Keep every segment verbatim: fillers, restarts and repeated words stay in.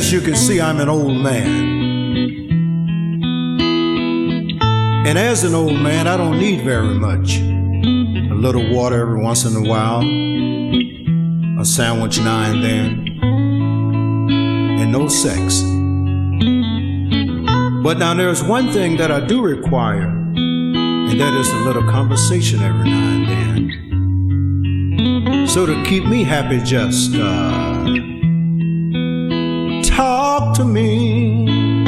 As you can see, I'm an old man. And as an old man, I don't need very much. A little water every once in a while, a sandwich now and then, and no sex. But now there's one thing that I do require, and that is a little conversation every now and then. So to keep me happy, just uh, talk to me.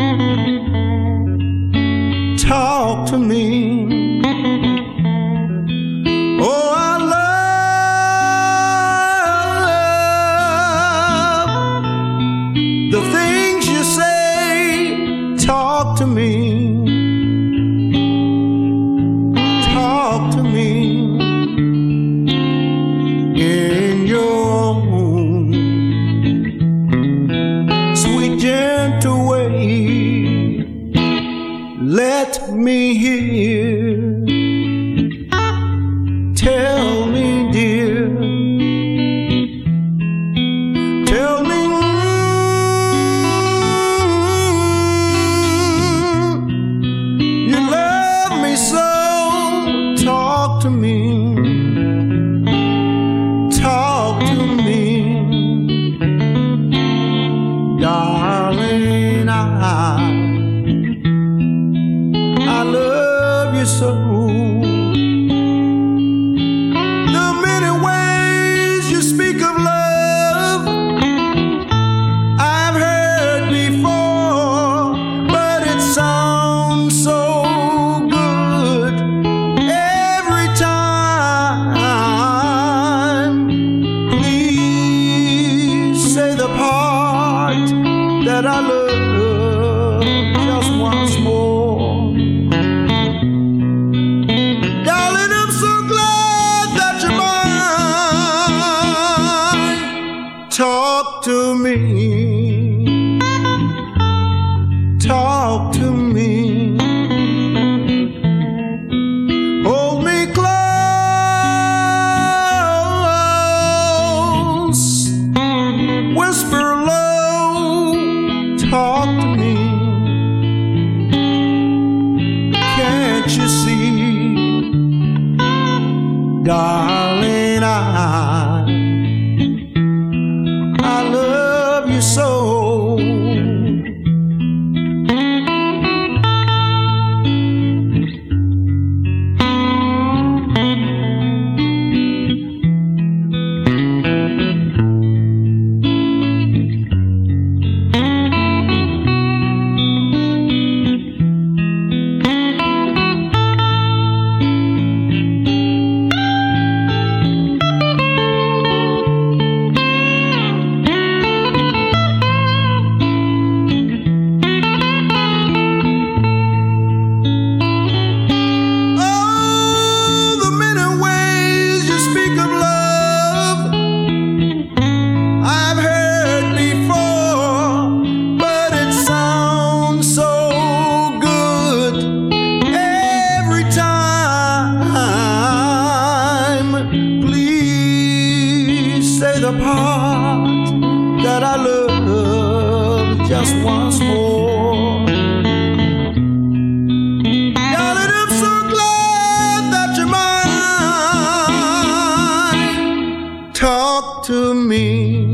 Talk to me. Oh, I love the things you say. Talk to me. Talk to me in your own sweet, gentle way. Let me hear. Tell me, dear. Tell me, mm, you love me so. Talk to me. Talk to me, darling. I I love you so. The many ways you speak of love I've heard before, but it sounds so good every time. Please say the part that I love just once more. Talk to me. Talk to me. Hold me close. Whisper low. Talk to me. Can't you see, darling, I I love you so. The part that I love just once more. Darling, I'm so glad that you're mine. Talk to me.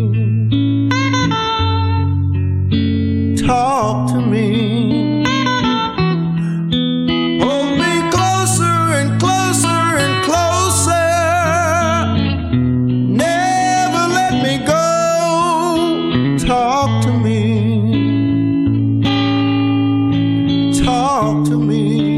Talk to me. Hold me closer and closer and closer. Talk to me. Talk to me.